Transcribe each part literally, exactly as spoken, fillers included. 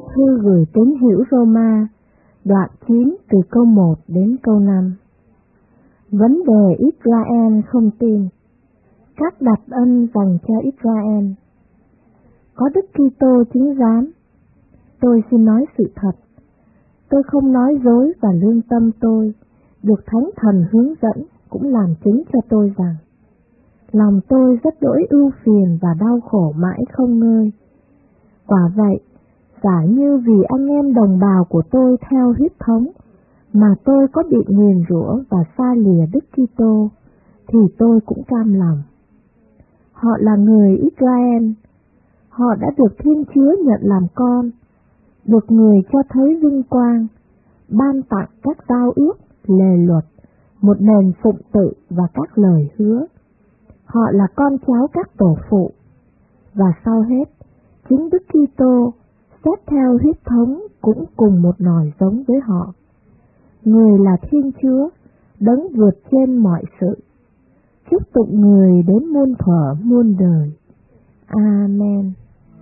Thư gửi tín hữu Roma, đoạn chín từ câu một đến câu năm. Vấn đề Israel không tin. Các đặc ân dành cho Israel. Có Đức Kitô chứng giám. Tôi xin nói sự thật. Tôi không nói dối và lương tâm tôi, được Thánh Thần hướng dẫn cũng làm chứng cho tôi rằng lòng tôi rất đỗi ưu phiền và đau khổ mãi không ngơi. Quả vậy, giả như vì anh em đồng bào của tôi theo huyết thống mà tôi có bị nguyền rủa và xa lìa Đức Kitô, thì tôi cũng cam lòng. Họ là người Israel, họ đã được Thiên Chúa nhận làm con, được người cho thấy vinh quang, ban tặng các giao ước, lề luật, một nền phụng tự và các lời hứa. Họ là con cháu các tổ phụ, và sau hết, chính Đức Kitô xét theo huyết thống cũng cùng một nòi giống với họ. Người là Thiên Chúa, đấng vượt trên mọi sự. Chúc tụng người đến muôn thuở muôn đời. Amen.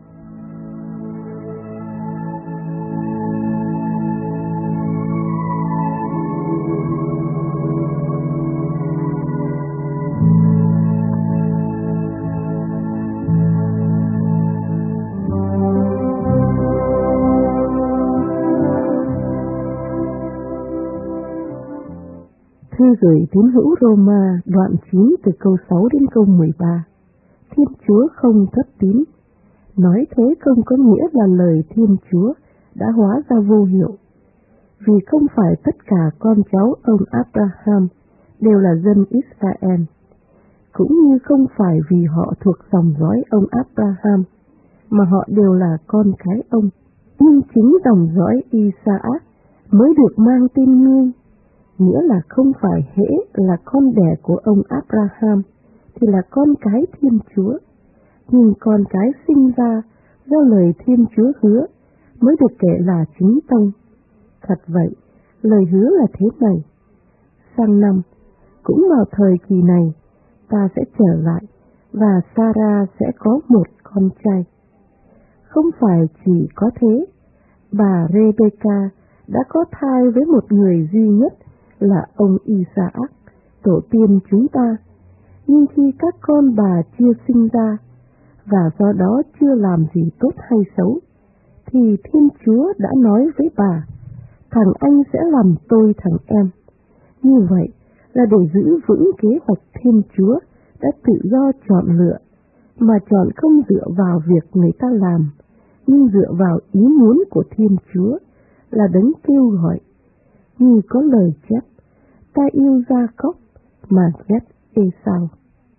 Thư gửi tín hữu Roma, đoạn chín từ câu sáu đến câu mười ba. Thiên Chúa không thất tín. Nói thế không có nghĩa là lời Thiên Chúa đã hóa ra vô hiệu. Vì không phải tất cả con cháu ông Abraham đều là dân Israel, cũng như không phải vì họ thuộc dòng dõi ông Abraham mà họ đều là con cái ông. Nhưng chính dòng dõi Isaac mới được mang tên ngươi, nghĩa là không phải hễ là con đẻ của ông Abraham thì là con cái Thiên Chúa, nhưng con cái sinh ra do lời Thiên Chúa hứa mới được kể là chính tông. Thật vậy, lời hứa là thế này: sang năm, cũng vào thời kỳ này, ta sẽ trở lại và Sarah sẽ có một con trai. Không phải chỉ có thế, bà Rebecca đã có thai với một người duy nhất là ông Isaac, tổ tiên chúng ta, nhưng khi các con bà chưa sinh ra, và do đó chưa làm gì tốt hay xấu, thì Thiên Chúa đã nói với bà, thằng anh sẽ làm tôi thằng em. Như vậy là để giữ vững kế hoạch Thiên Chúa đã tự do chọn lựa, mà chọn không dựa vào việc người ta làm, nhưng dựa vào ý muốn của Thiên Chúa là đấng kêu gọi. Như có lời chép, ta yêu Gia-cốp mà ghét Ê-sau.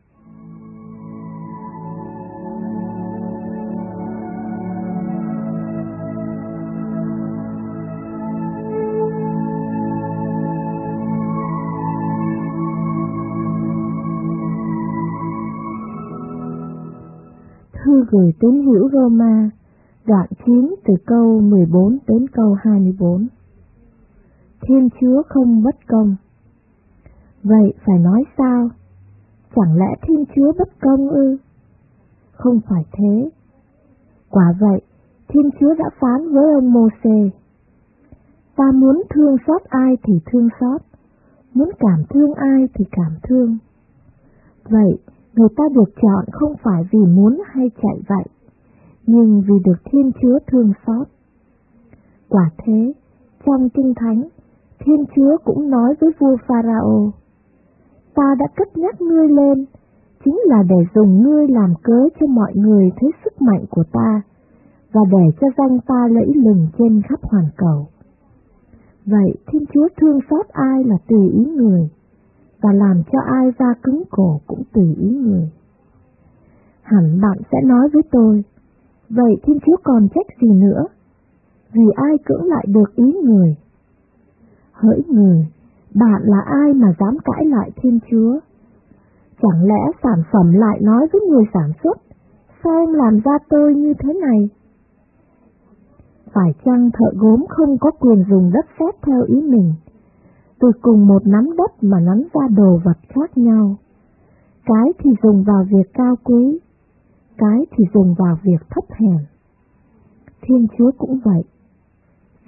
Thư gửi tín hữu Roma, đoạn chín từ câu mười bốn đến câu hai mươi bốn. Thiên Chúa không bất công. Vậy phải nói sao? Chẳng lẽ Thiên Chúa bất công ư? Không phải thế. Quả vậy, Thiên Chúa đã phán với ông Mô-sê: ta muốn thương xót ai thì thương xót, muốn cảm thương ai thì cảm thương. Vậy, người ta được chọn không phải vì muốn hay chạy vậy, nhưng vì được Thiên Chúa thương xót. Quả thế, trong Kinh Thánh, Thiên Chúa cũng nói với vua Pharaoh: ta đã cất nhắc ngươi lên, chính là để dùng ngươi làm cớ cho mọi người thấy sức mạnh của ta, và để cho danh ta lẫy lừng trên khắp hoàn cầu. Vậy Thiên Chúa thương xót ai là tùy ý người, và làm cho ai da cứng cổ cũng tùy ý người. Hẳn bạn sẽ nói với tôi: vậy Thiên Chúa còn trách gì nữa? Vì ai cưỡng lại được ý người? Hỡi người, bạn là ai mà dám cãi lại Thiên Chúa? Chẳng lẽ sản phẩm lại nói với người sản xuất: sao ông làm ra tôi như thế này? Phải chăng thợ gốm không có quyền dùng đất sét theo ý mình, từ cùng một nắm đất mà nắn ra đồ vật khác nhau? Cái thì dùng vào việc cao quý, cái thì dùng vào việc thấp hèn. Thiên Chúa cũng vậy.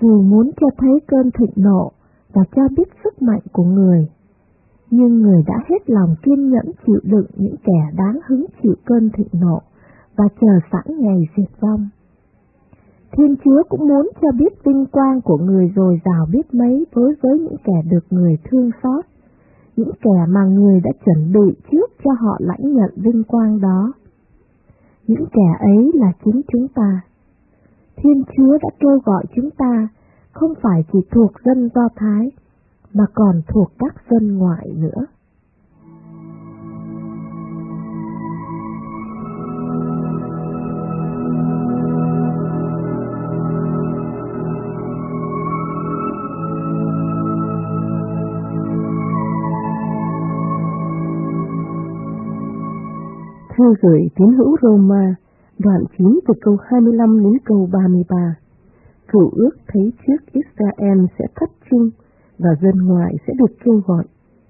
Dù muốn cho thấy cơn thịnh nộ và cho biết sức mạnh của người, nhưng người đã hết lòng kiên nhẫn chịu đựng những kẻ đáng hứng chịu cơn thịnh nộ và chờ sẵn ngày diệt vong. Thiên Chúa cũng muốn cho biết vinh quang của người dồi dào biết mấy đối với những kẻ được người thương xót, những kẻ mà người đã chuẩn bị trước cho họ lãnh nhận vinh quang đó. Những kẻ ấy là chính chúng ta. Thiên Chúa đã kêu gọi chúng ta không phải chỉ thuộc dân Do Thái, mà còn thuộc các dân ngoại nữa. Thư gửi tín hữu Roma, đoạn chín từ câu hai mươi lăm đến câu ba mươi ba. Cựu ước thấy trước Israel sẽ thất trung và dân ngoại sẽ được kêu gọi.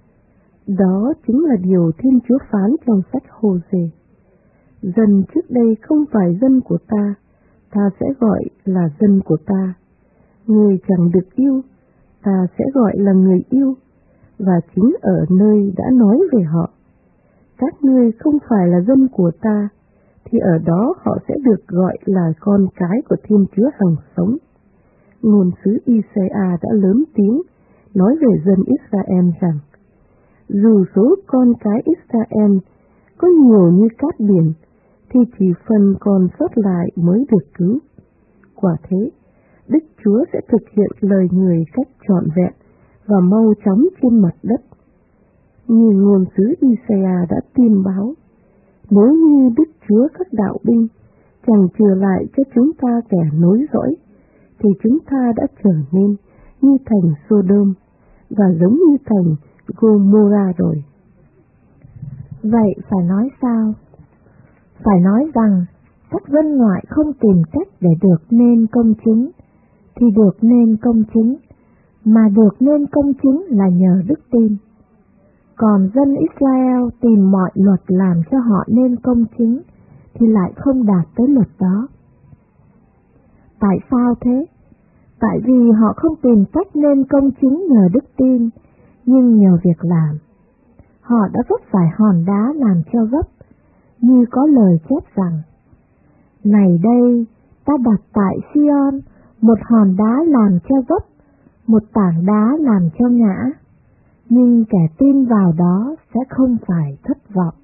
Đó chính là điều Thiên Chúa phán trong sách Hô-sê. Dân trước đây không phải dân của ta, ta sẽ gọi là dân của ta. Người chẳng được yêu, ta sẽ gọi là người yêu, và chính ở nơi đã nói về họ. Các ngươi không phải là dân của ta, thì ở đó họ sẽ được gọi là con cái của Thiên Chúa hằng sống. Ngôn sứ Isaiah đã lớn tiếng nói về dân Israel rằng, dù số con cái Israel có nhiều như cát biển, thì chỉ phần còn sót lại mới được cứu. Quả thế, Đức Chúa sẽ thực hiện lời người cách trọn vẹn và mau chóng trên mặt đất. Như ngôn sứ Isaiah đã tiên báo, nếu như Đức Chúa các đạo binh chẳng trừ lại cho chúng ta kẻ nối dõi, thì chúng ta đã trở nên như thành Sodom và giống như thành Gomorrah rồi. Vậy phải nói sao? Phải nói rằng các dân ngoại không tìm cách để được nên công chính, thì được nên công chính, mà được nên công chính là nhờ đức tin. Còn dân Israel tìm mọi luật làm cho họ nên công chính, thì lại không đạt tới luật đó. Tại sao thế? Tại vì họ không tìm cách nên công chính nhờ đức tin, nhưng nhờ việc làm. Họ đã vấp phải hòn đá làm cho gấp, như có lời chép rằng, này đây, ta đặt tại Sion một hòn đá làm cho gấp, một tảng đá làm cho ngã, nhưng kẻ tin vào đó sẽ không phải thất vọng.